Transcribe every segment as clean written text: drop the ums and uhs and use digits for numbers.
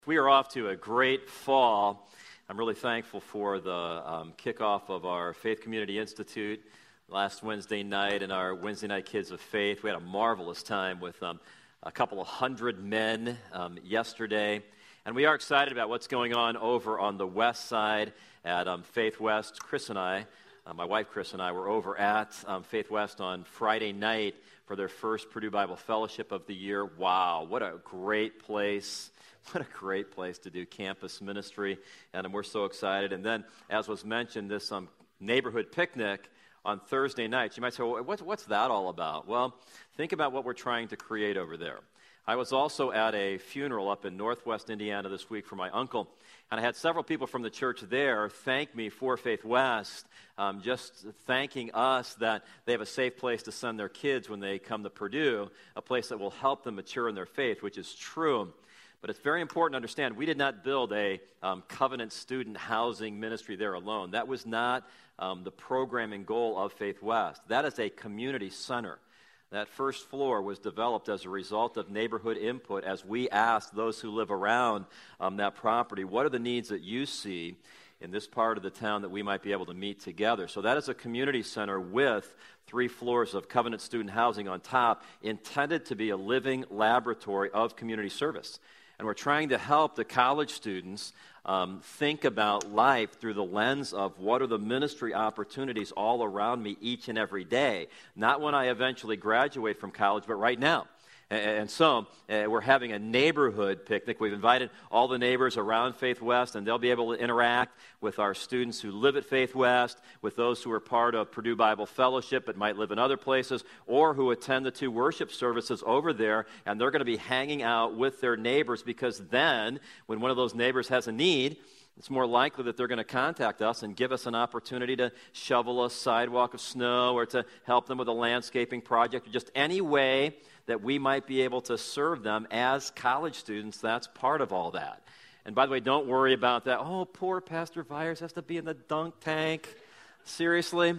We are off to a great fall. I'm really thankful for the kickoff of our Faith Community Institute last Wednesday night and our Wednesday night Kids of Faith. We had a marvelous time with a couple of hundred men yesterday. And we are excited about what's going on over on the west side at Faith West. Chris and I, my wife Chris and I, were over at Faith West on Friday night for their first Purdue Bible Fellowship of the year. Wow, what a great place. What a great place to do campus ministry, and we're so excited. And then, as was mentioned, this neighborhood picnic on Thursday nights. You might say, well, what's that all about? Well, think about what we're trying to create over there. I was also at a funeral up in northwest Indiana this week for my uncle, and I had several people from the church there thank me for Faith West, just thanking us that they have a safe place to send their kids when they come to Purdue, a place that will help them mature in their faith, which is true. But it's very important to understand, we did not build a covenant student housing ministry there alone. That was not the programming goal of Faith West. That is a community center. That first floor was developed as a result of neighborhood input as we asked those who live around that property, what are the needs that you see in this part of the town that we might be able to meet together? So that is a community center with 3 floors of covenant student housing on top, intended to be a living laboratory of community service. And we're trying to help the college students think about life through the lens of what are the ministry opportunities all around me each and every day. Not when I eventually graduate from college, but right now. And so we're having a neighborhood picnic. We've invited all the neighbors around Faith West, and they'll be able to interact with our students who live at Faith West, with those who are part of Purdue Bible Fellowship but might live in other places, or who attend the 2 worship services over there, and they're going to be hanging out with their neighbors, because then when one of those neighbors has a need, it's more likely that they're going to contact us and give us an opportunity to shovel a sidewalk of snow or to help them with a landscaping project, or just any way that we might be able to serve them as college students. That's part of all that. And by the way, don't worry about that. Oh, poor Pastor Vyers has to be in the dunk tank. Seriously,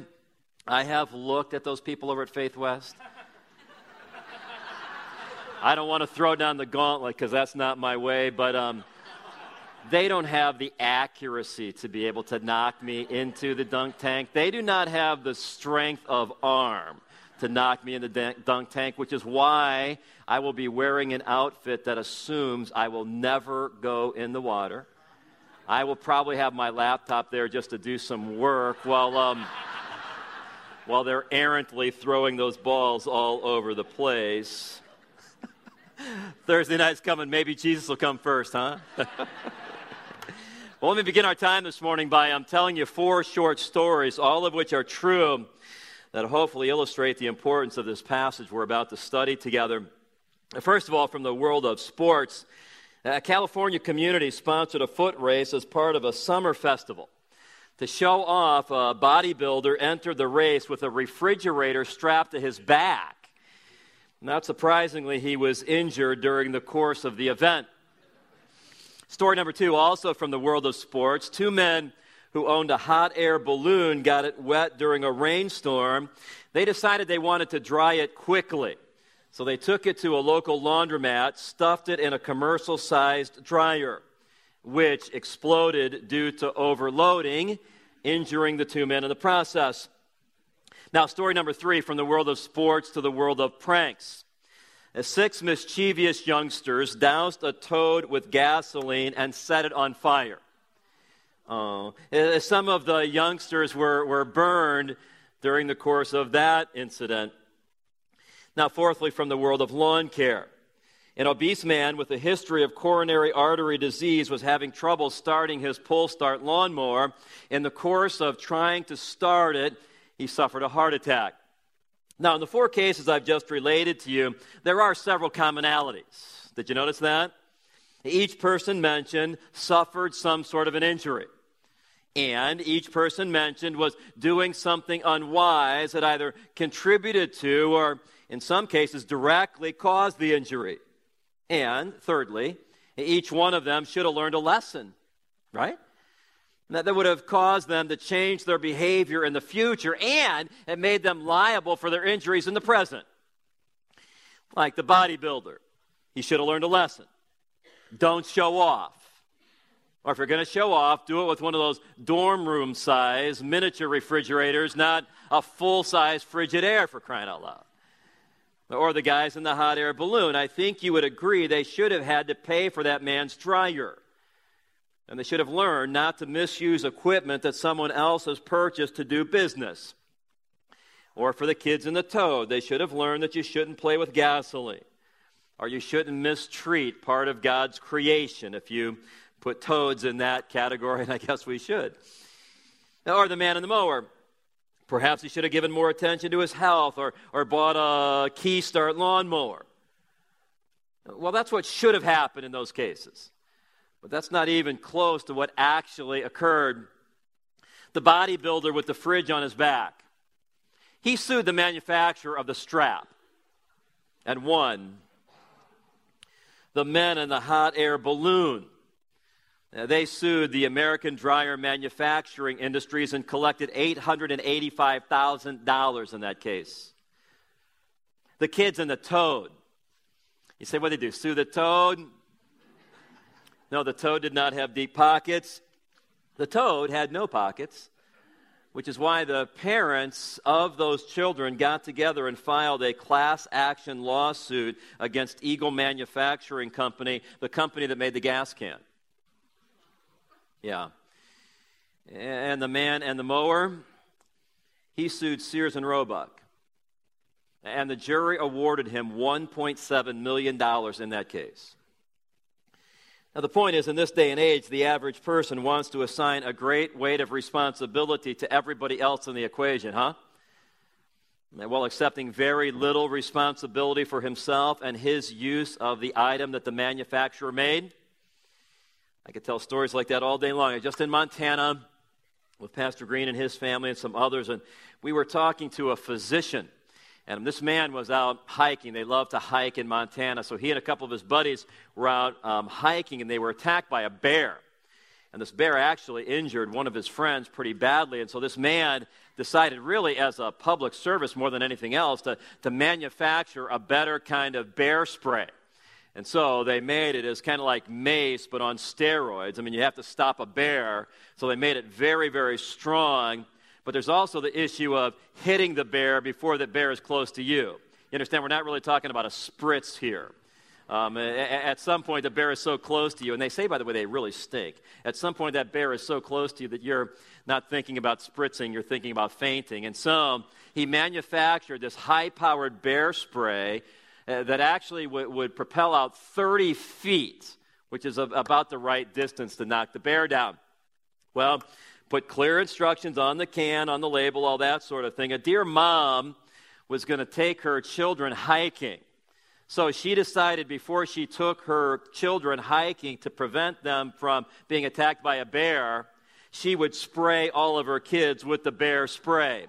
I have looked at those people over at Faith West. I don't want to throw down the gauntlet because that's not my way, but they don't have the accuracy to be able to knock me into the dunk tank. They do not have the strength of arm to knock me in the dunk tank, which is why I will be wearing an outfit that assumes I will never go in the water. I will probably have my laptop there just to do some work while they're errantly throwing those balls all over the place. Thursday night's coming. Maybe Jesus will come first, huh? Well, let me begin our time this morning by telling you 4 short stories, all of which are true, that hopefully illustrate the importance of this passage we're about to study together. First of all, from the world of sports, a California community sponsored a foot race as part of a summer festival. To show off, a bodybuilder entered the race with a refrigerator strapped to his back. Not surprisingly, he was injured during the course of the event. Story number 2, also from the world of sports. 2 men who owned a hot air balloon got it wet during a rainstorm. They decided they wanted to dry it quickly. So they took it to a local laundromat, stuffed it in a commercial-sized dryer, which exploded due to overloading, injuring the 2 men in the process. Now, story number 3, from the world of sports to the world of pranks. 6 mischievous youngsters doused a toad with gasoline and set it on fire. Some of the youngsters were burned during the course of that incident. Now, fourthly, from the world of lawn care. An obese man with a history of coronary artery disease was having trouble starting his pull-start lawnmower. In the course of trying to start it, he suffered a heart attack. Now, in the 4 cases I've just related to you, there are several commonalities. Did you notice that? Each person mentioned suffered some sort of an injury. And each person mentioned was doing something unwise that either contributed to or, in some cases, directly caused the injury. And, thirdly, each one of them should have learned a lesson, right? That would have caused them to change their behavior in the future, and it made them liable for their injuries in the present. Like the bodybuilder, he should have learned a lesson. don't show off. Or if you're going to show off, do it with one of those dorm room size miniature refrigerators, not a full-size Frigidaire, for crying out loud. Or the guys in the hot air balloon. I think you would agree they should have had to pay for that man's dryer. And they should have learned not to misuse equipment that someone else has purchased to do business. Or for the kids in the toad, they should have learned that you shouldn't play with gasoline. Or you shouldn't mistreat part of God's creation. If you put toads in that category, and I guess we should. Or the man in the mower. Perhaps he should have given more attention to his health or bought a Key Start lawnmower. Well, that's what should have happened in those cases. But that's not even close to what actually occurred. The bodybuilder with the fridge on his back, he sued the manufacturer of the strap and won. The men in the hot air balloon, they sued the American dryer manufacturing industries and collected $885,000 in that case. The kids in the toad. You say, what did they do? Sue the toad? No, the toad did not have deep pockets. The toad had no pockets, which is why the parents of those children got together and filed a class action lawsuit against Eagle Manufacturing Company, the company that made the gas can. Yeah. And the man and the mower, he sued Sears and Roebuck. And the jury awarded him $1.7 million in that case. Now, the point is, in this day and age, the average person wants to assign a great weight of responsibility to everybody else in the equation, huh? While accepting very little responsibility for himself and his use of the item that the manufacturer made. I could tell stories like that all day long. I was just in Montana with Pastor Green and his family and some others, and we were talking to a physician. And this man was out hiking. They love to hike in Montana. So he and a couple of his buddies were out hiking, and they were attacked by a bear. And this bear actually injured one of his friends pretty badly. And so this man decided, really as a public service more than anything else, to manufacture a better kind of bear spray. And so they made it as kind of like mace, but on steroids. I mean, you have to stop a bear. So they made it very, very strong. But there's also the issue of hitting the bear before the bear is close to you. You understand, we're not really talking about a spritz here. At some point, the bear is so close to you, and they say, by the way, they really stink. At some point, that bear is so close to you that you're not thinking about spritzing, you're thinking about fainting. And so he manufactured this high-powered bear spray that actually would propel out 30 feet, which is about the right distance to knock the bear down. Well, put clear instructions on the can, on the label, all that sort of thing. A dear mom was going to take her children hiking. So she decided before she took her children hiking to prevent them from being attacked by a bear, she would spray all of her kids with the bear spray.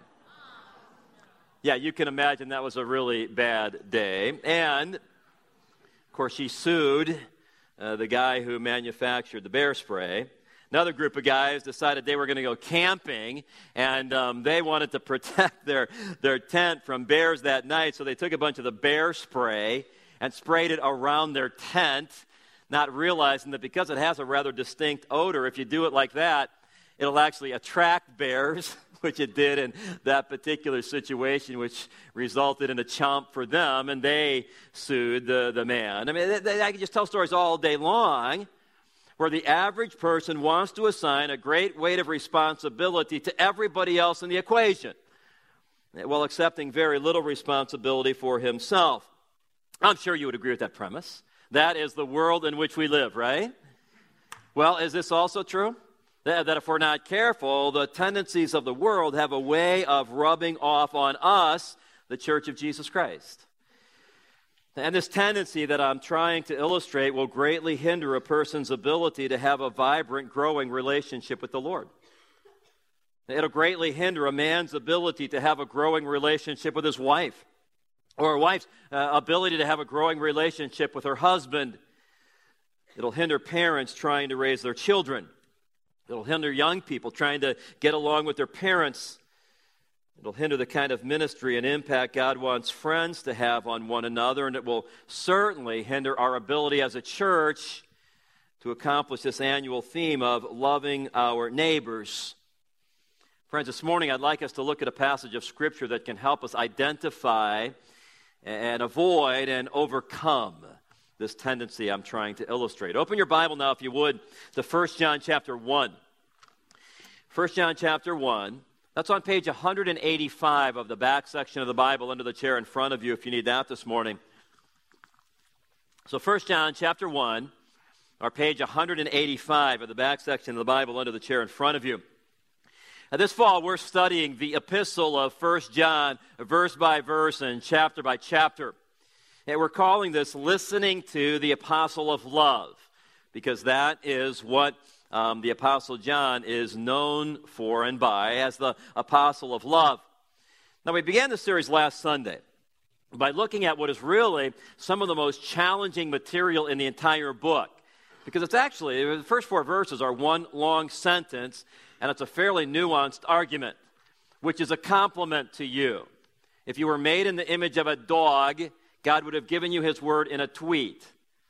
Yeah, you can imagine that was a really bad day. And, of course, she sued the guy who manufactured the bear spray. Another group of guys decided they were going to go camping, and they wanted to protect their tent from bears that night, so they took a bunch of the bear spray and sprayed it around their tent, not realizing that because it has a rather distinct odor, if you do it like that, it'll actually attract bears, which it did in that particular situation, which resulted in a chomp for them, and they sued the man. I mean, I can just tell stories all day long where the average person wants to assign a great weight of responsibility to everybody else in the equation, while accepting very little responsibility for himself. I'm sure you would agree with that premise. That is the world in which we live, right? Well, is this also true? That if we're not careful, the tendencies of the world have a way of rubbing off on us, the Church of Jesus Christ. And this tendency that I'm trying to illustrate will greatly hinder a person's ability to have a vibrant, growing relationship with the Lord. It'll greatly hinder a man's ability to have a growing relationship with his wife, or a wife's ability to have a growing relationship with her husband. It'll hinder parents trying to raise their children. It'll hinder young people trying to get along with their parents. It'll hinder the kind of ministry and impact God wants friends to have on one another, and it will certainly hinder our ability as a church to accomplish this annual theme of loving our neighbors. Friends, this morning I'd like us to look at a passage of Scripture that can help us identify and avoid and overcome this tendency I'm trying to illustrate. Open your Bible now, if you would, to 1 John chapter 1. 1 John chapter 1. That's on page 185 of the back section of the Bible under the chair in front of you if you need that this morning. So 1 John chapter 1, or page 185 of the back section of the Bible under the chair in front of you. This fall, we're studying the epistle of 1 John, verse by verse and chapter by chapter. And we're calling this Listening to the Apostle of Love, because that is what the Apostle John is known for and by, as the Apostle of Love. Now, we began this series last Sunday by looking at what is really some of the most challenging material in the entire book, because it's actually, the first 4 verses are one long sentence, and it's a fairly nuanced argument, which is a compliment to you. If you were made in the image of a dog, God would have given you his word in a tweet.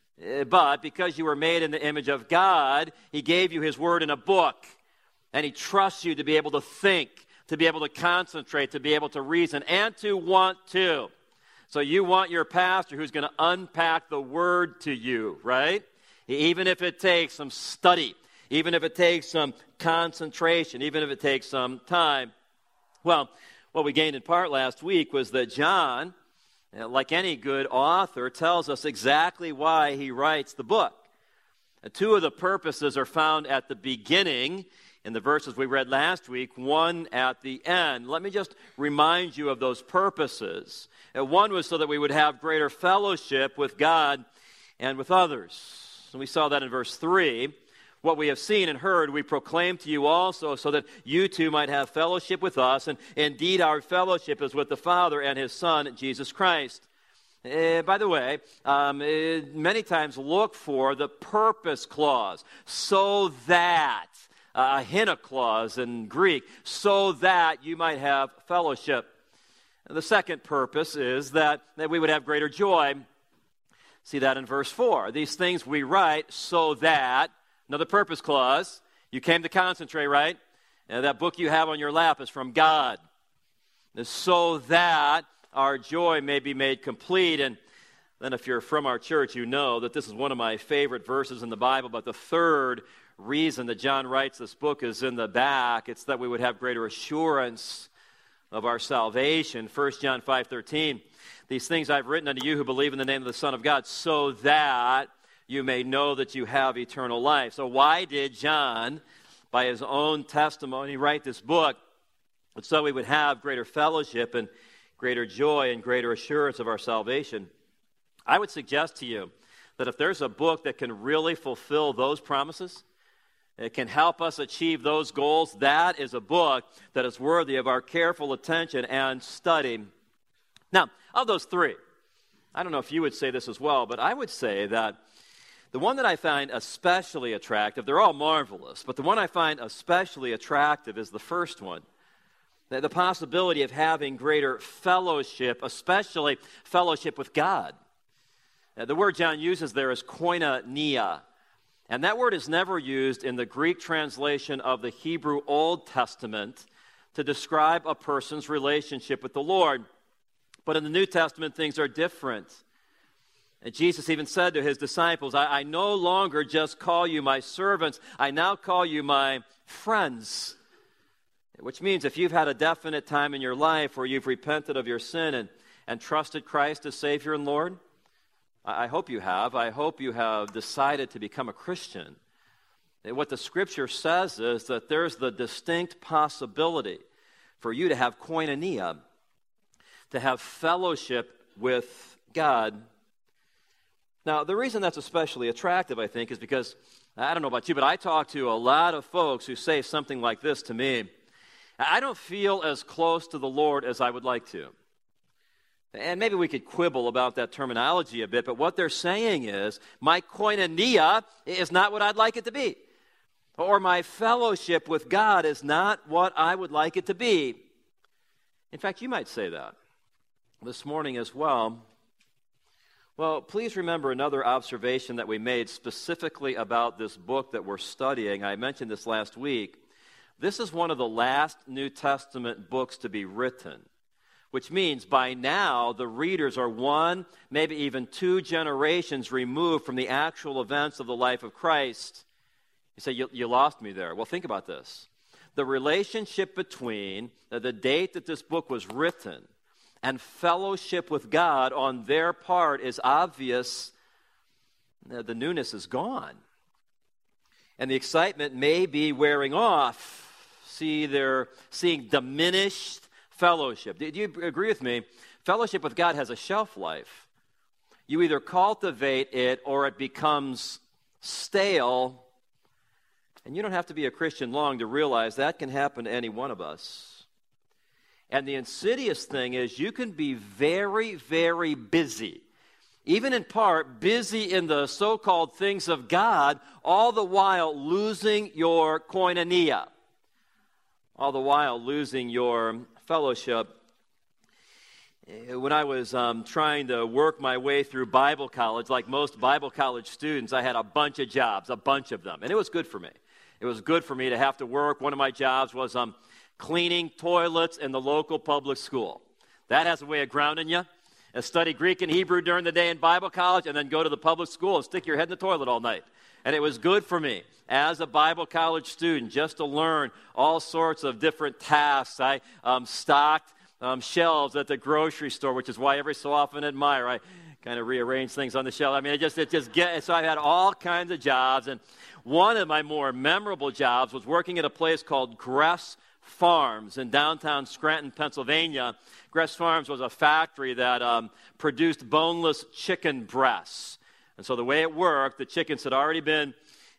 But because you were made in the image of God, he gave you his word in a book. And he trusts you to be able to think, to be able to concentrate, to be able to reason, and to want to. So you want your pastor who's going to unpack the word to you, right? Even if it takes some study, even if it takes some concentration, even if it takes some time. Well, what we gained in part last week was that John, like any good author, tells us exactly why he writes the book. 2 of the purposes are found at the beginning in the verses we read last week, one at the end. Let me just remind you of those purposes. One was so that we would have greater fellowship with God and with others. And we saw that in verse 3. What we have seen and heard, we proclaim to you also, so that you too might have fellowship with us. And indeed, our fellowship is with the Father and his Son, Jesus Christ. By the way, many times look for the purpose clause, so that, a hina clause in Greek, so that you might have fellowship. And the second purpose is that we would have greater joy. See that in verse 4. These things we write so that. Another purpose clause. You came to concentrate, right? And that book you have on your lap is from God. So that our joy may be made complete. And then if you're from our church, you know that this is one of my favorite verses in the Bible. But the third reason that John writes this book is in the back. It's that we would have greater assurance of our salvation. 1 John 5:13. These things I've written unto you who believe in the name of the Son of God, so that you may know that you have eternal life. So why did John, by his own testimony, write this book? It's so we would have greater fellowship and greater joy and greater assurance of our salvation. I would suggest to you that if there's a book that can really fulfill those promises, it can help us achieve those goals, that is a book that is worthy of our careful attention and study. Now, of those 3, I don't know if you would say this as well, but I would say that the one that I find especially attractive, they're all marvelous, but the one I find especially attractive is the first one. The possibility of having greater fellowship, especially fellowship with God. The word John uses there is koinonia, and that word is never used in the Greek translation of the Hebrew Old Testament to describe a person's relationship with the Lord. But in the New Testament, things are different. And Jesus even said to his disciples, I no longer just call you my servants, I now call you my friends. Which means if you've had a definite time in your life where you've repented of your sin and trusted Christ as Savior and Lord, I hope you have. I hope you have decided to become a Christian. And what the Scripture says is that there's the distinct possibility for you to have koinonia, to have fellowship with God. Now, the reason that's especially attractive, I think, is because, I don't know about you, but I talk to a lot of folks who say something like this to me. I don't feel as close to the Lord as I would like to. And maybe we could quibble about that terminology a bit, but what they're saying is, my koinonia is not what I'd like it to be. Or my fellowship with God is not what I would like it to be. In fact, you might say that this morning as well. Well, please remember another observation that we made specifically about this book that we're studying. I mentioned this last week. This is one of the last New Testament books to be written, which means by now the readers are one, maybe even two generations removed from the actual events of the life of Christ. You say, you lost me there. Well, think about this. The relationship between the date that this book was written and fellowship with God on their part is obvious. The newness is gone. And the excitement may be wearing off. They're seeing diminished fellowship. Do you agree with me? Fellowship with God has a shelf life. You either cultivate it or it becomes stale. And you don't have to be a Christian long to realize that can happen to any one of us. And the insidious thing is you can be very, very busy, even in part busy in the so-called things of God, all the while losing your koinonia, all the while losing your fellowship. When I was trying to work my way through Bible college, like most Bible college students, I had a bunch of jobs, a bunch of them, and it was good for me. It was good for me to have to work. One of my jobs was cleaning toilets in the local public school. That has a way of grounding you. Study Greek and Hebrew during the day in Bible college and then go to the public school and stick your head in the toilet all night. And it was good for me as a Bible college student just to learn all sorts of different tasks. I stocked shelves at the grocery store, which is why every so often at Meijer I kind of rearrange things on the shelf. I mean, so I had all kinds of jobs. And one of my more memorable jobs was working at a place called Gress Farms in downtown Scranton, Pennsylvania. Gress Farms was a factory that produced boneless chicken breasts. And so the way it worked, the chickens had already been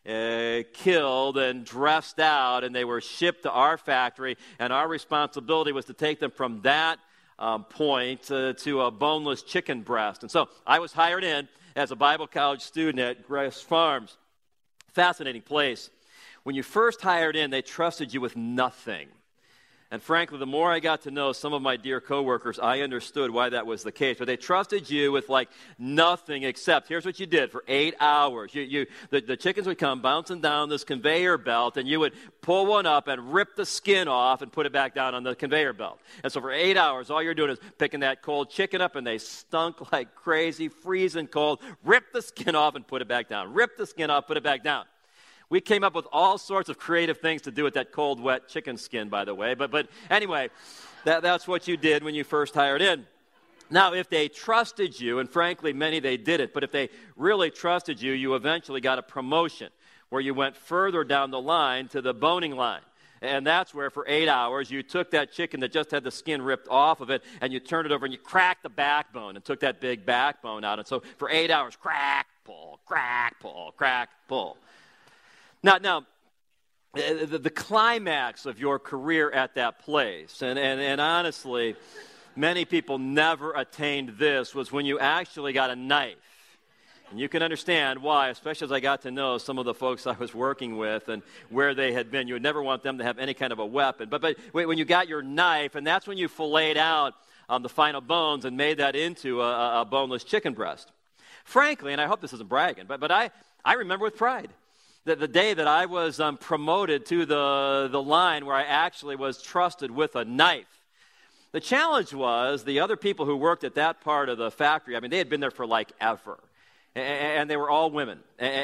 killed and dressed out, and they were shipped to our factory, and our responsibility was to take them from that point to a boneless chicken breast. And so I was hired in as a Bible college student at Gress Farms. Fascinating place. When you first hired in, they trusted you with nothing. And frankly, the more I got to know some of my dear coworkers, I understood why that was the case. But they trusted you with like nothing except, here's what you did for 8 hours. The chickens would come bouncing down this conveyor belt, and you would pull one up and rip the skin off and put it back down on the conveyor belt. And so for 8 hours, all you're doing is picking that cold chicken up, and they stunk like crazy, freezing cold. Rip the skin off and put it back down. Rip the skin off, put it back down. We came up with all sorts of creative things to do with that cold, wet chicken skin, by the way. But anyway, that's what you did when you first hired in. Now, if they trusted you, and frankly, many they didn't, but if they really trusted you, you eventually got a promotion where you went further down the line to the boning line. And that's where for 8 hours you took that chicken that just had the skin ripped off of it, and you turned it over and you cracked the backbone and took that big backbone out. And so for 8 hours, crack, pull, crack, pull, crack, pull. Now, the climax of your career at that place, and honestly, many people never attained this, was when you actually got a knife. And you can understand why, especially as I got to know some of the folks I was working with and where they had been. You would never want them to have any kind of a weapon. But when you got your knife, and that's when you filleted out the final bones and made that into a boneless chicken breast. Frankly, and I hope this isn't bragging, but I remember with pride the day that I was promoted to the line where I actually was trusted with a knife. The challenge was the other people who worked at that part of the factory, I mean, they had been there for like ever. And they were all women.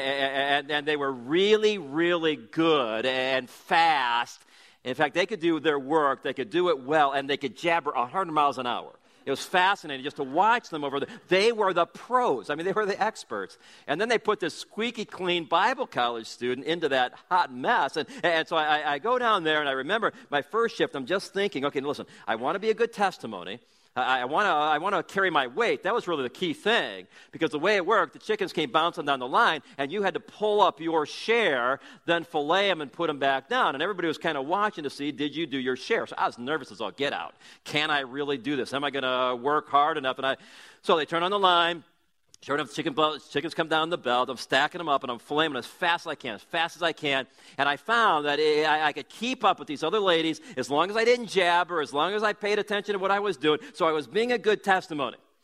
And they were really, really good and fast. In fact, they could do their work, they could do it well, and they could jabber 100 miles an hour. It was fascinating just to watch them over there. They were the pros. I mean, they were the experts. And then they put this squeaky clean Bible college student into that hot mess. And so I go down there, and I remember my first shift, I'm just thinking, okay, listen, I want to be a good testimony. I want to carry my weight. That was really the key thing, because the way it worked, the chickens came bouncing down the line, and you had to pull up your share, then fillet them and put them back down. And everybody was kind of watching to see, did you do your share? So I was nervous as all get out. Can I really do this? Am I going to work hard enough? So they turn on the line. Sure enough, chickens come down the belt. I'm stacking them up, and I'm filleting them as fast as I can. And I found that I could keep up with these other ladies as long as I didn't jabber, as long as I paid attention to what I was doing. So I was being a good testimony.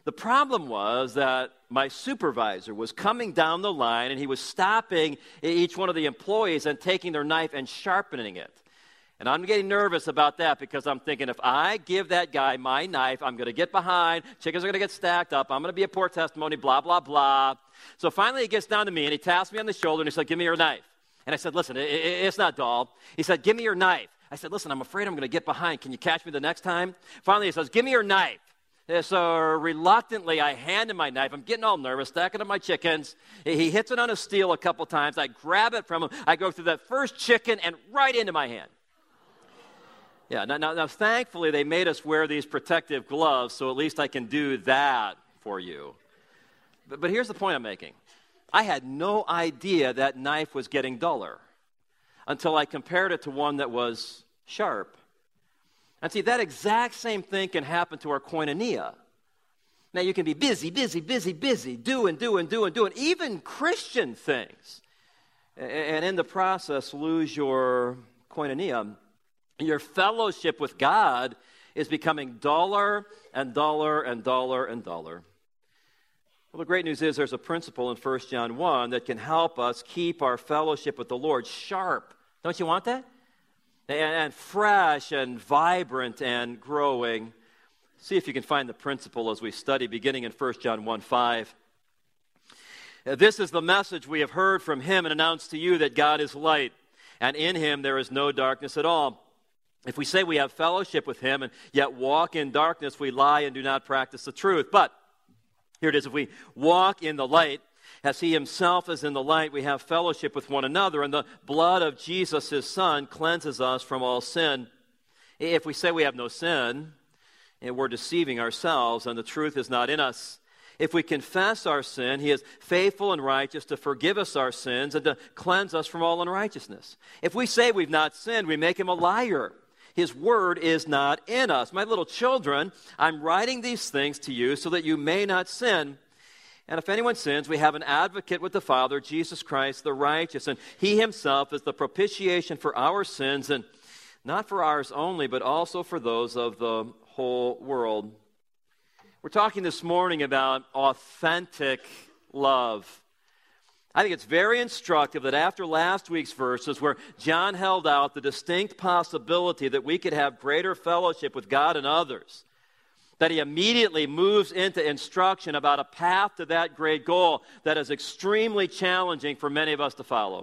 The problem was that my supervisor was coming down the line, and he was stopping each one of the employees and taking their knife and sharpening it. And I'm getting nervous about that because I'm thinking, if I give that guy my knife, I'm going to get behind, chickens are going to get stacked up, I'm going to be a poor testimony, blah, blah, blah. So finally he gets down to me, and he taps me on the shoulder, and he said, give me your knife. And I said, listen, it's not dull. He said, give me your knife. I said, listen, I'm afraid I'm going to get behind. Can you catch me the next time? Finally he says, give me your knife. So reluctantly, I hand him my knife. I'm getting all nervous, stacking up my chickens. He hits it on a steel a couple times. I grab it from him. I go through that first chicken and right into my hand. Yeah, now, thankfully, they made us wear these protective gloves, so at least I can do that for you. But here's the point I'm making. I had no idea that knife was getting duller until I compared it to one that was sharp. And see, that exact same thing can happen to our koinonia. Now, you can be busy, doing, even Christian things. And in the process, lose your koinonia. Your fellowship with God is becoming duller and duller and duller and duller. Well, the great news is there's a principle in 1 John 1 that can help us keep our fellowship with the Lord sharp. Don't you want that? And fresh and vibrant and growing. See if you can find the principle as we study, beginning in 1 John 1:5. This is the message we have heard from him and announced to you, that God is light, and in him there is no darkness at all. If we say we have fellowship with him and yet walk in darkness, we lie and do not practice the truth. But here it is, if we walk in the light, as he himself is in the light, we have fellowship with one another, and the blood of Jesus, his Son, cleanses us from all sin. If we say we have no sin, we're deceiving ourselves, and the truth is not in us. If we confess our sin, he is faithful and righteous to forgive us our sins and to cleanse us from all unrighteousness. If we say we've not sinned, we make him a liar. His word is not in us. My little children, I'm writing these things to you so that you may not sin. And if anyone sins, we have an advocate with the Father, Jesus Christ the righteous. And he himself is the propitiation for our sins, and not for ours only, but also for those of the whole world. We're talking this morning about authentic love. I think it's very instructive that after last week's verses, where John held out the distinct possibility that we could have greater fellowship with God and others, that he immediately moves into instruction about a path to that great goal that is extremely challenging for many of us to follow.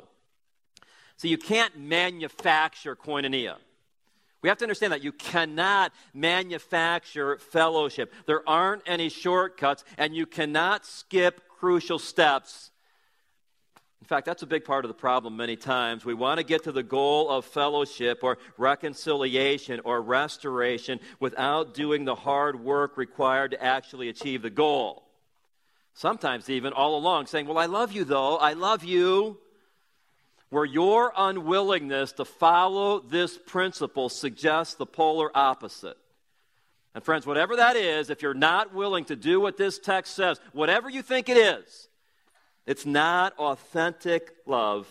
So you can't manufacture koinonia. We have to understand that you cannot manufacture fellowship. There aren't any shortcuts, and you cannot skip crucial steps. In fact, that's a big part of the problem many times. We want to get to the goal of fellowship or reconciliation or restoration without doing the hard work required to actually achieve the goal. Sometimes even all along saying, well, I love you though, I love you. Where your unwillingness to follow this principle suggests the polar opposite. And friends, whatever that is, if you're not willing to do what this text says, whatever you think it is, it's not authentic love.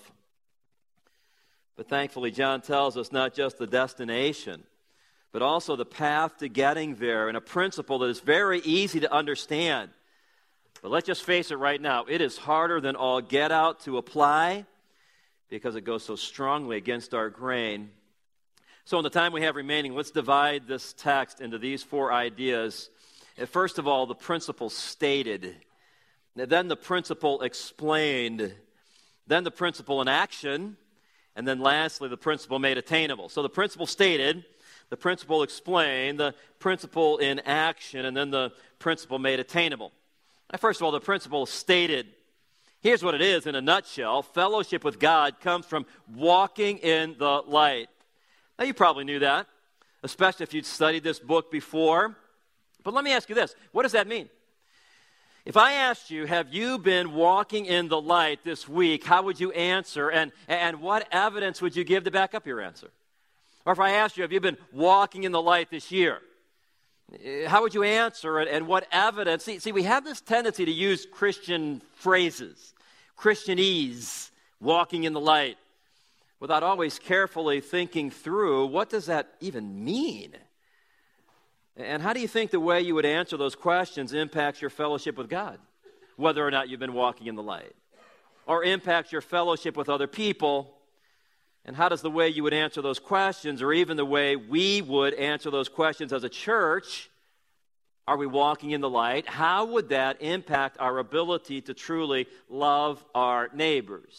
But thankfully, John tells us not just the destination, but also the path to getting there, and a principle that is very easy to understand. But let's just face it right now, it is harder than all get out to apply because it goes so strongly against our grain. So in the time we have remaining, let's divide this text into these four ideas. First of all, the principle stated. Then the principle explained, then the principle in action, and then lastly, the principle made attainable. So the principle stated, the principle explained, the principle in action, and then the principle made attainable. Now, first of all, the principle stated. Here's what it is in a nutshell. Fellowship with God comes from walking in the light. Now, you probably knew that, especially if you'd studied this book before. But let me ask you this. What does that mean? If I asked you, have you been walking in the light this week, how would you answer, and what evidence would you give to back up your answer? Or if I asked you, have you been walking in the light this year, how would you answer, and what evidence? See, we have this tendency to use Christian phrases, Christianese, walking in the light, without always carefully thinking through, what does that even mean? And how do you think the way you would answer those questions impacts your fellowship with God, whether or not you've been walking in the light, or impacts your fellowship with other people? And how does the way you would answer those questions, or even the way we would answer those questions as a church, are we walking in the light? How would that impact our ability to truly love our neighbors?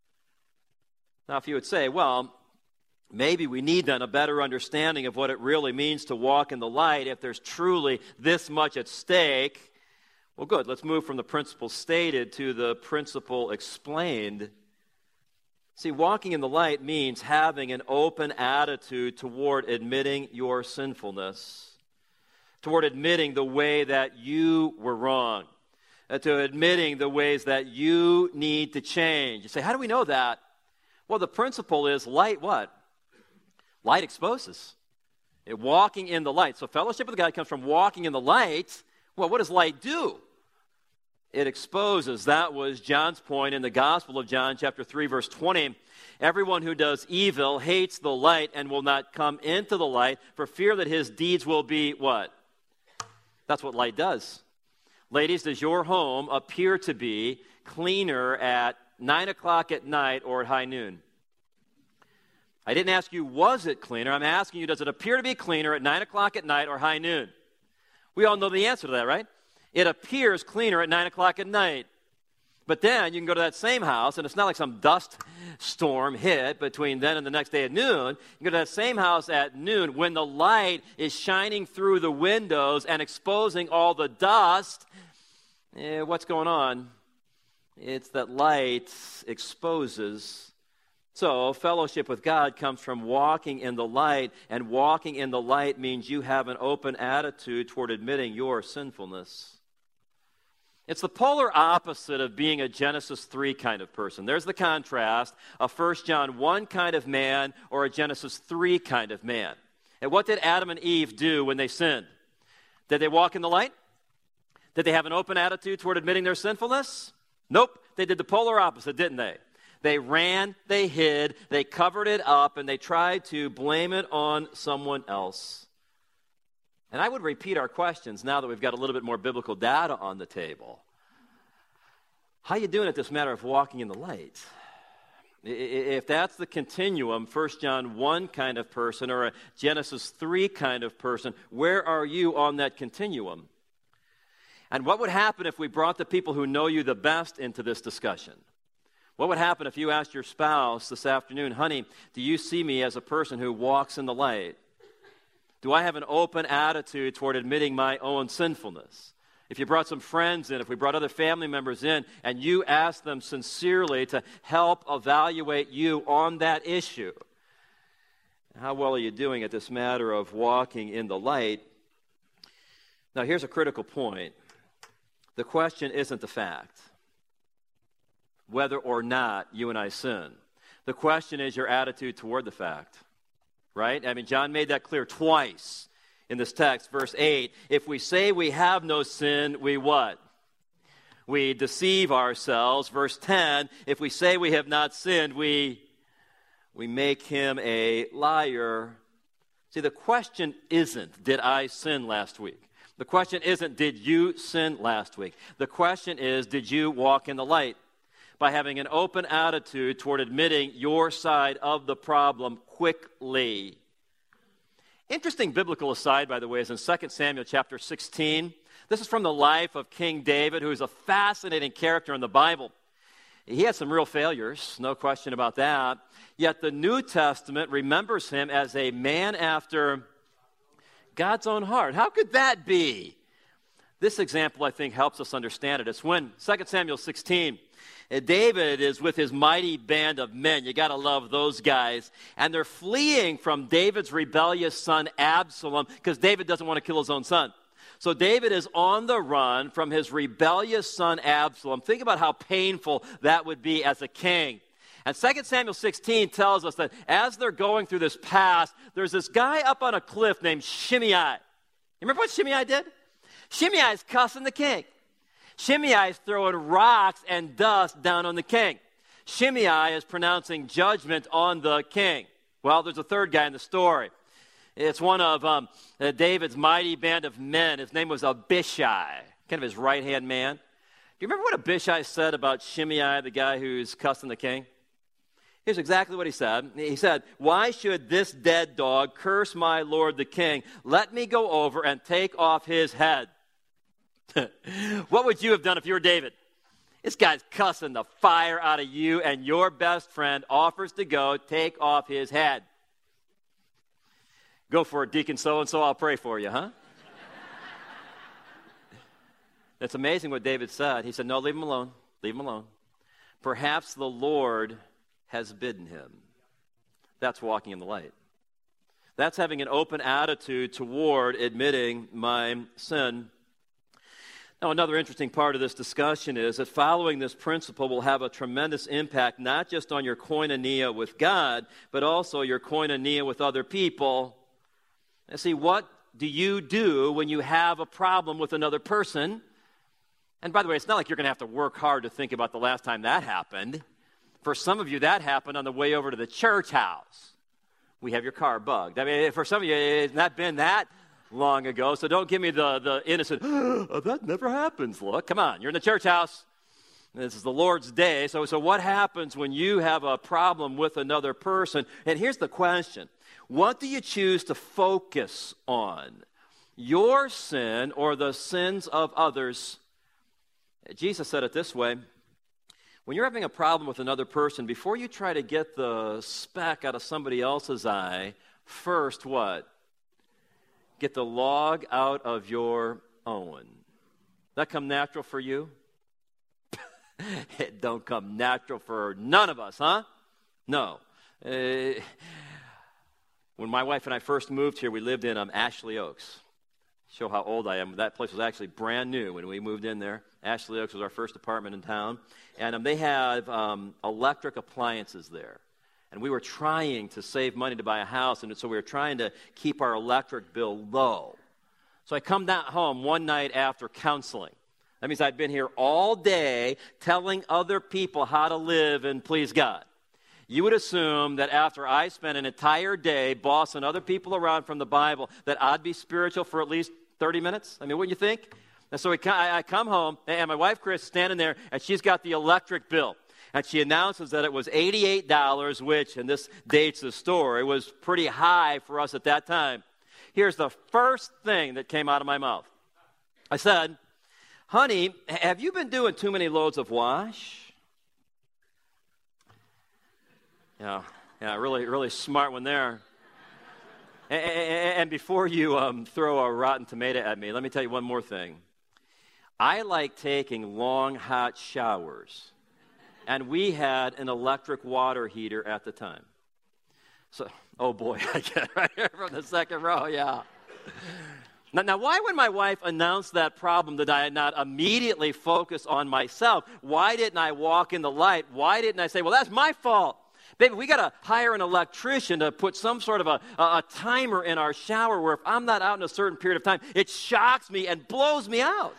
Now, if you would say, well, maybe we need then a better understanding of what it really means to walk in the light if there's truly this much at stake. Well, good. Let's move from the principle stated to the principle explained. See, walking in the light means having an open attitude toward admitting your sinfulness, toward admitting the way that you were wrong, to admitting the ways that you need to change. You say, how do we know that? Well, the principle is light what? Light exposes. Walking in the light. So fellowship with God comes from walking in the light. Well, what does light do? It exposes. That was John's point in the Gospel of John, chapter 3, verse 20. Everyone who does evil hates the light and will not come into the light for fear that his deeds will be what? That's what light does. Ladies, does your home appear to be cleaner at 9 o'clock at night or at high noon? I didn't ask you, was it cleaner? I'm asking you, does it appear to be cleaner at 9 o'clock at night or high noon? We all know the answer to that, right? It appears cleaner at 9 o'clock at night. But then you can go to that same house, and it's not like some dust storm hit between then and the next day at noon. You go to that same house at noon when the light is shining through the windows and exposing all the dust. What's going on? It's that light exposes. So fellowship with God comes from walking in the light, and walking in the light means you have an open attitude toward admitting your sinfulness. It's the polar opposite of being a Genesis 3 kind of person. There's the contrast, a 1 John 1 kind of man or a Genesis 3 kind of man. And what did Adam and Eve do when they sinned? Did they walk in the light? Did they have an open attitude toward admitting their sinfulness? Nope. They did the polar opposite, didn't they? They ran, they hid, they covered it up, and they tried to blame it on someone else. And I would repeat our questions now that we've got a little bit more biblical data on the table. How you doing at this matter of walking in the light? If that's the continuum, 1 John 1 kind of person or a Genesis 3 kind of person, where are you on that continuum? And what would happen if we brought the people who know you the best into this discussion? What would happen if you asked your spouse this afternoon, honey, do you see me as a person who walks in the light? Do I have an open attitude toward admitting my own sinfulness? If you brought some friends in, if we brought other family members in, and you asked them sincerely to help evaluate you on that issue, how well are you doing at this matter of walking in the light? Now, here's a critical point. The question isn't the fact, whether or not you and I sin. The question is your attitude toward the fact, right? I mean, John made that clear twice in this text. Verse 8, if we say we have no sin, we what? We deceive ourselves. Verse 10, if we say we have not sinned, we make him a liar. See, the question isn't, did I sin last week? The question isn't, did you sin last week? The question is, did you walk in the light? By having an open attitude toward admitting your side of the problem quickly. Interesting biblical aside, by the way, is in 2 Samuel chapter 16. This is from the life of King David, who is a fascinating character in the Bible. He had some real failures, no question about that. Yet the New Testament remembers him as a man after God's own heart. How could that be? This example, I think, helps us understand it. It's when 2 Samuel 16, David is with his mighty band of men. You got to love those guys. And they're fleeing from David's rebellious son Absalom because David doesn't want to kill his own son. So David is on the run from his rebellious son Absalom. Think about how painful that would be as a king. And 2 Samuel 16 tells us that as they're going through this pass, there's this guy up on a cliff named Shimei. You remember what Shimei did? Shimei is cussing the king. Shimei is throwing rocks and dust down on the king. Shimei is pronouncing judgment on the king. Well, there's a third guy in the story. It's one of David's mighty band of men. His name was Abishai, kind of his right-hand man. Do you remember what Abishai said about Shimei, the guy who's cussing the king? Here's exactly what he said. He said, "Why should this dead dog curse my lord the king? Let me go over and take off his head." What would you have done if you were David? This guy's cussing the fire out of you, and your best friend offers to go take off his head. Go for it, Deacon so-and-so, I'll pray for you, huh? It's amazing what David said. He said, "No, leave him alone. Leave him alone. Perhaps the Lord has bidden him." That's walking in the light. That's having an open attitude toward admitting my sin. Now, another interesting part of this discussion is that following this principle will have a tremendous impact, not just on your koinonia with God, but also your koinonia with other people. And see, what do you do when you have a problem with another person? And by the way, it's not like you're going to have to work hard to think about the last time that happened. For some of you, that happened on the way over to the church house. We have your car bugged. I mean, for some of you, it's not been that long ago, so don't give me the innocent, "Oh, that never happens." Look, come on, you're in the church house. This is the Lord's day. So what happens when you have a problem with another person? And here's the question. What do you choose to focus on? Your sin or the sins of others? Jesus said it this way. When you're having a problem with another person, before you try to get the speck out of somebody else's eye, first what? Get the log out of your own. That come natural for you? It don't come natural for none of us, huh? No. When my wife and I first moved here, we lived in Ashley Oaks. Show how old I am. That place was actually brand new when we moved in there. Ashley Oaks was our first apartment in town. And they have electric appliances there. And we were trying to save money to buy a house, and so we were trying to keep our electric bill low. So I come down home one night after counseling. That means I'd been here all day telling other people how to live and please God. You would assume that after I spent an entire day bossing other people around from the Bible, that I'd be spiritual for at least 30 minutes. I mean, wouldn't you think? And so I come home, and my wife, Chris, is standing there, and she's got the electric bill. And she announces that it was $88, which, and this dates the story, was pretty high for us at that time. Here's the first thing that came out of my mouth. I said, "Honey, have you been doing too many loads of wash?" Yeah, really, really smart one there. And before you throw a rotten tomato at me, let me tell you one more thing. I like taking long, hot showers. And we had an electric water heater at the time. So, oh boy, I get it right here from the second row, yeah. Now, why when my wife announced that problem did I not immediately focus on myself? Why didn't I walk in the light? Why didn't I say, "Well, that's my fault. Baby, we got to hire an electrician to put some sort of a timer in our shower where if I'm not out in a certain period of time, it shocks me and blows me out."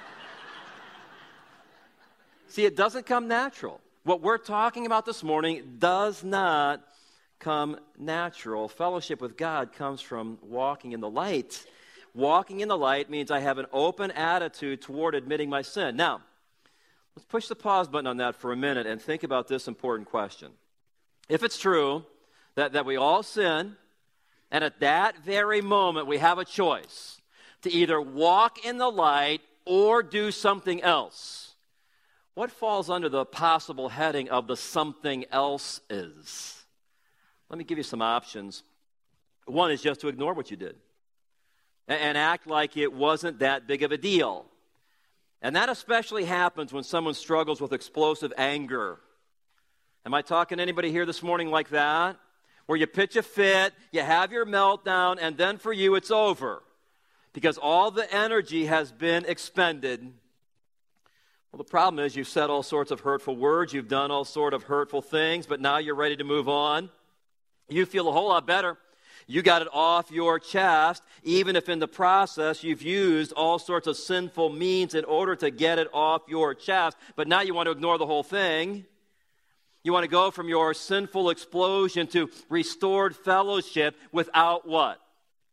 See, it doesn't come natural. What we're talking about this morning does not come natural. Fellowship with God comes from walking in the light. Walking in the light means I have an open attitude toward admitting my sin. Now, let's push the pause button on that for a minute and think about this important question. If it's true that we all sin, and at that very moment we have a choice to either walk in the light or do something else, what falls under the possible heading of the something else is? Let me give you some options. One is just to ignore what you did and act like it wasn't that big of a deal. And that especially happens when someone struggles with explosive anger. Am I talking to anybody here this morning like that? Where you pitch a fit, you have your meltdown, and then for you it's over because all the energy has been expended. Well, the problem is you've said all sorts of hurtful words, you've done all sorts of hurtful things, but now you're ready to move on. You feel a whole lot better. You got it off your chest, even if in the process you've used all sorts of sinful means in order to get it off your chest, but now you want to ignore the whole thing. You want to go from your sinful explosion to restored fellowship without what?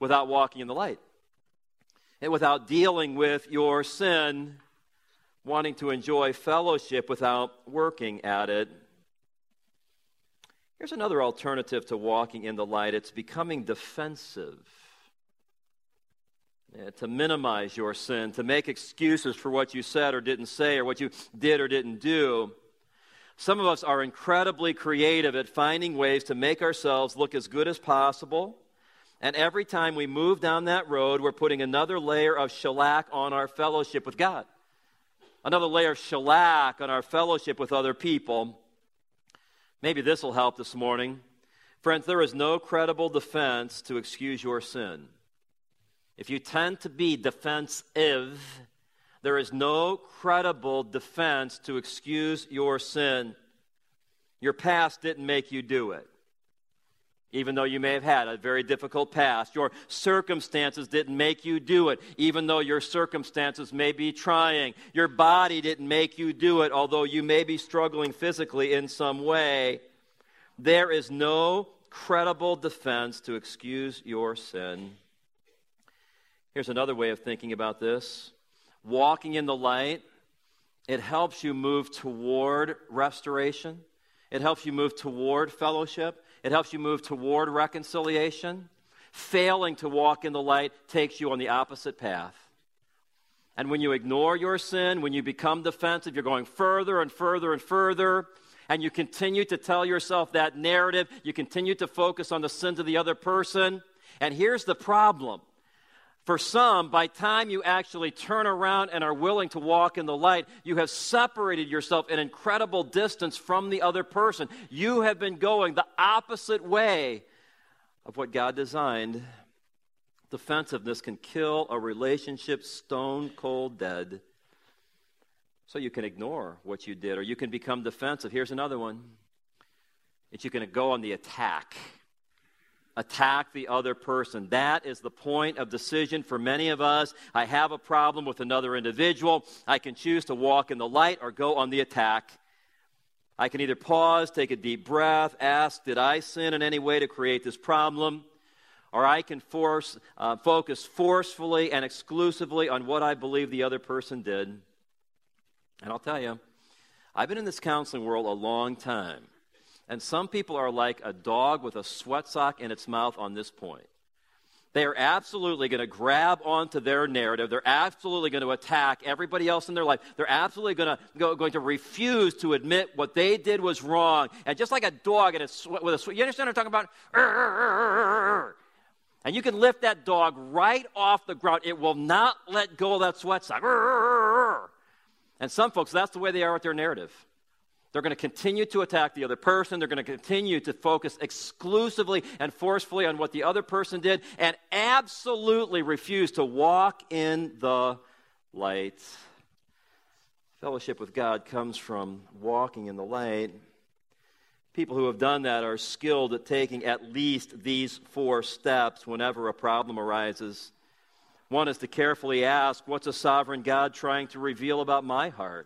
without walking in the light, and without dealing with your sin, wanting to enjoy fellowship without working at it. Here's another alternative to walking in the light. It's becoming defensive. To minimize your sin, to make excuses for what you said or didn't say, or what you did or didn't do. Some of us are incredibly creative at finding ways to make ourselves look as good as possible. And every time we move down that road, we're putting another layer of shellac on our fellowship with God. Another layer of shellac on our fellowship with other people. Maybe this will help this morning. Friends, there is no credible defense to excuse your sin. If you tend to be defensive, there is no credible defense to excuse your sin. Your past didn't make you do it, even though you may have had a very difficult past. Your circumstances didn't make you do it, even though your circumstances may be trying. Your body didn't make you do it, although you may be struggling physically in some way. There is no credible defense to excuse your sin. Here's another way of thinking about this. Walking in the light, it helps you move toward restoration. It helps you move toward fellowship. It helps you move toward reconciliation. Failing to walk in the light takes you on the opposite path. And when you ignore your sin, when you become defensive, you're going further and further and further, and you continue to tell yourself that narrative. You continue to focus on the sins of the other person. And here's the problem. For some, by the time you actually turn around and are willing to walk in the light, you have separated yourself an incredible distance from the other person. You have been going the opposite way of what God designed. Defensiveness can kill a relationship stone cold dead. So you can ignore what you did, or you can become defensive. Here's another one. It's you can go on the attack. Attack the other person. That is the point of decision for many of us. I have a problem with another individual. I can choose to walk in the light or go on the attack. I can either pause, take a deep breath, ask, did I sin in any way to create this problem? Or I can focus forcefully and exclusively on what I believe the other person did. And I'll tell you, I've been in this counseling world a long time. And some people are like a dog with a sweat sock in its mouth on this point. They are absolutely going to grab onto their narrative. They're absolutely going to attack everybody else in their life. They're absolutely going to refuse to admit what they did was wrong. And just like a dog with a sweat, you understand what I'm talking about? And you can lift that dog right off the ground. It will not let go of that sweat sock. And some folks, that's the way they are with their narrative. They're going to continue to attack the other person. They're going to continue to focus exclusively and forcefully on what the other person did and absolutely refuse to walk in the light. Fellowship with God comes from walking in the light. People who have done that are skilled at taking at least these 4 steps whenever a problem arises. One is to carefully ask, what's a sovereign God trying to reveal about my heart?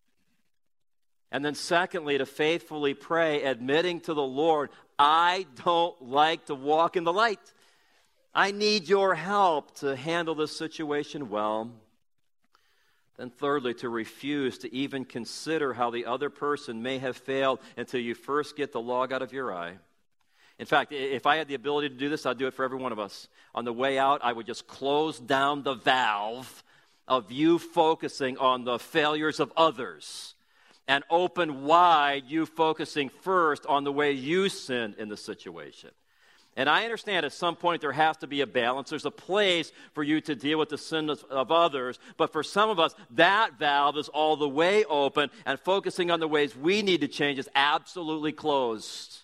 And then secondly, to faithfully pray, admitting to the Lord, I don't like to walk in the light. I need your help to handle this situation well. Then thirdly, to refuse to even consider how the other person may have failed until you first get the log out of your eye. In fact, if I had the ability to do this, I'd do it for every one of us. On the way out, I would just close down the valve of you focusing on the failures of others and open wide you focusing first on the way you sinned in the situation. And I understand at some point there has to be a balance. There's a place for you to deal with the sins of others. But for some of us, that valve is all the way open, and focusing on the ways we need to change is absolutely closed.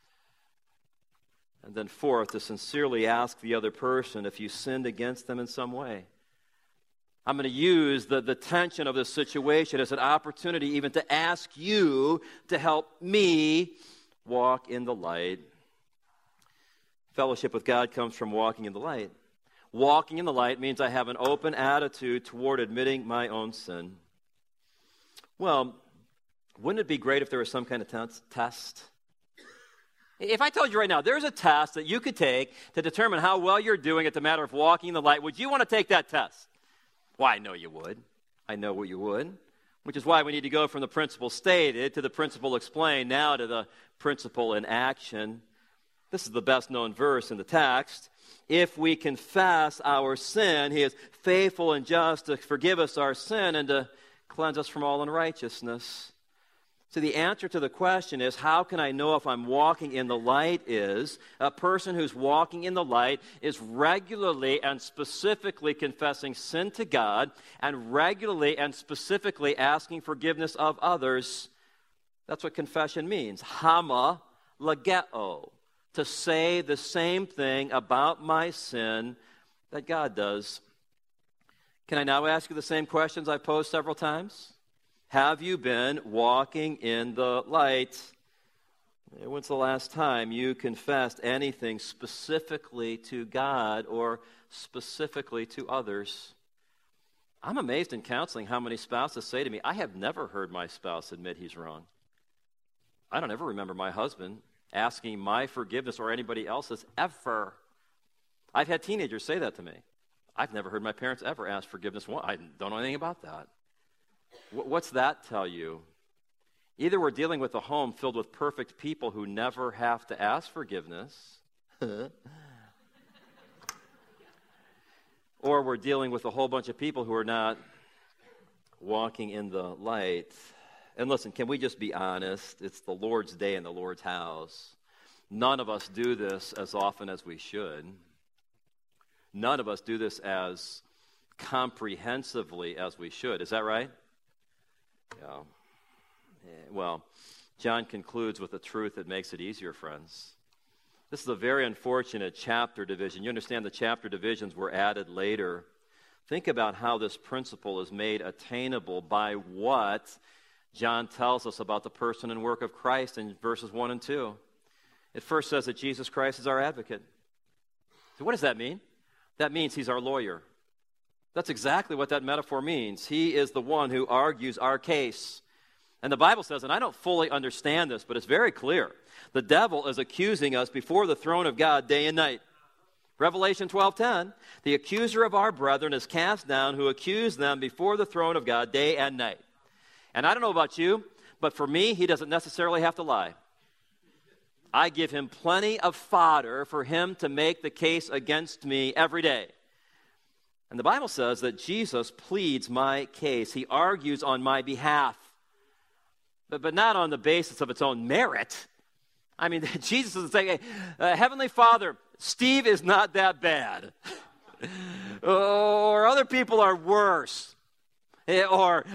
And then fourth, to sincerely ask the other person if you sinned against them in some way. I'm going to use the tension of this situation as an opportunity even to ask you to help me walk in the light. Fellowship with God comes from walking in the light. Walking in the light means I have an open attitude toward admitting my own sin. Well, wouldn't it be great if there was some kind of test? If I told you right now, there's a test that you could take to determine how well you're doing at the matter of walking in the light, would you want to take that test? Well, I know you would. I know what you would. Which is why we need to go from the principle stated to the principle explained, now to the principle in action. This is the best known verse in the text. If we confess our sin, he is faithful and just to forgive us our sin and to cleanse us from all unrighteousness. So the answer to the question is, how can I know if I'm walking in the light? Is a person who's walking in the light is regularly and specifically confessing sin to God and regularly and specifically asking forgiveness of others. That's what confession means. Hama legeo, to say the same thing about my sin that God does. Can I now ask you the same questions I've posed several times? Have you been walking in the light? When's the last time you confessed anything specifically to God or specifically to others? I'm amazed in counseling how many spouses say to me, I have never heard my spouse admit he's wrong. I don't ever remember my husband asking my forgiveness or anybody else's ever. I've had teenagers say that to me. I've never heard my parents ever ask forgiveness. I don't know anything about that. What's that tell you? Either we're dealing with a home filled with perfect people who never have to ask forgiveness, or we're dealing with a whole bunch of people who are not walking in the light. And listen, can we just be honest? It's the Lord's day in the Lord's house. None of us do this as often as we should. None of us do this as comprehensively as we should. Is that right? Yeah. Well, John concludes with a truth that makes it easier, friends. This is a very unfortunate chapter division. You understand the chapter divisions were added later. Think about how this principle is made attainable by what John tells us about the person and work of Christ in verses 1 and 2. It first says that Jesus Christ is our advocate. So what does that mean? That means he's our lawyer. That's exactly what that metaphor means. He is the one who argues our case. And the Bible says, and I don't fully understand this, but it's very clear, the devil is accusing us before the throne of God day and night. Revelation 12:10, the accuser of our brethren is cast down, who accused them before the throne of God day and night. And I don't know about you, but for me, he doesn't necessarily have to lie. I give him plenty of fodder for him to make the case against me every day. And the Bible says that Jesus pleads my case. He argues on my behalf, but not on the basis of its own merit. I mean, Jesus is saying, hey, Heavenly Father, Steve is not that bad. Or other people are worse. Or,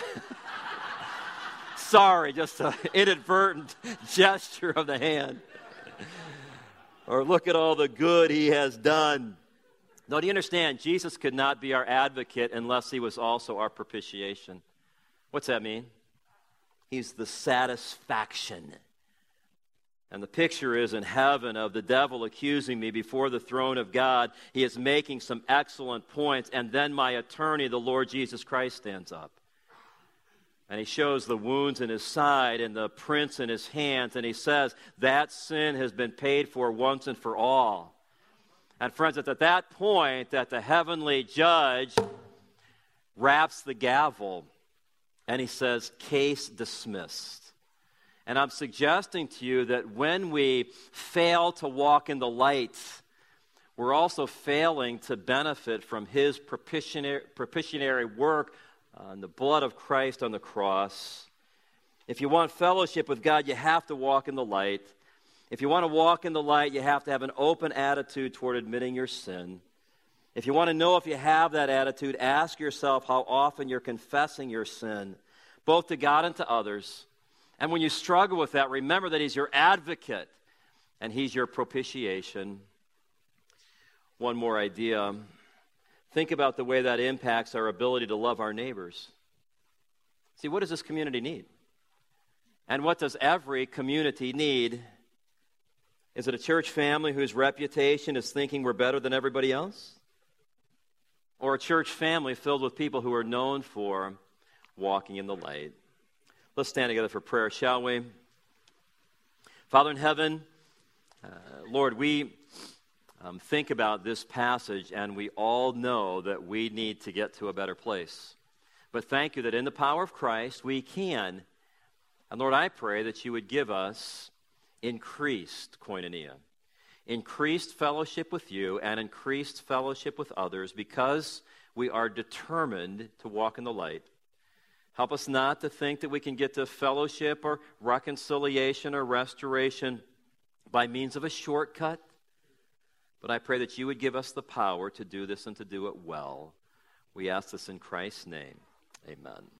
sorry, just an inadvertent gesture of the hand. Or look at all the good he has done. No, do you understand? Jesus could not be our advocate unless he was also our propitiation. What's that mean? He's the satisfaction. And the picture is in heaven of the devil accusing me before the throne of God. He is making some excellent points, and then my attorney, the Lord Jesus Christ, stands up. And he shows the wounds in his side and the prints in his hands, and he says, that sin has been paid for once and for all. And friends, it's at that point that the heavenly judge raps the gavel, and he says, case dismissed. And I'm suggesting to you that when we fail to walk in the light, we're also failing to benefit from his propitiatory work on the blood of Christ on the cross. If you want fellowship with God, you have to walk in the light. If you want to walk in the light, you have to have an open attitude toward admitting your sin. If you want to know if you have that attitude, ask yourself how often you're confessing your sin, both to God and to others. And when you struggle with that, remember that he's your advocate and he's your propitiation. One more idea. Think about the way that impacts our ability to love our neighbors. See, what does this community need? And what does every community need? Is it a church family whose reputation is thinking we're better than everybody else? Or a church family filled with people who are known for walking in the light? Let's stand together for prayer, shall we? Father in heaven, Lord, we think about this passage, and we all know that we need to get to a better place. But thank you that in the power of Christ we can. And Lord, I pray that you would give us increased koinonia, increased fellowship with you, and increased fellowship with others because we are determined to walk in the light. Help us not to think that we can get to fellowship or reconciliation or restoration by means of a shortcut. But I pray that you would give us the power to do this and to do it well. We ask this in Christ's name. Amen.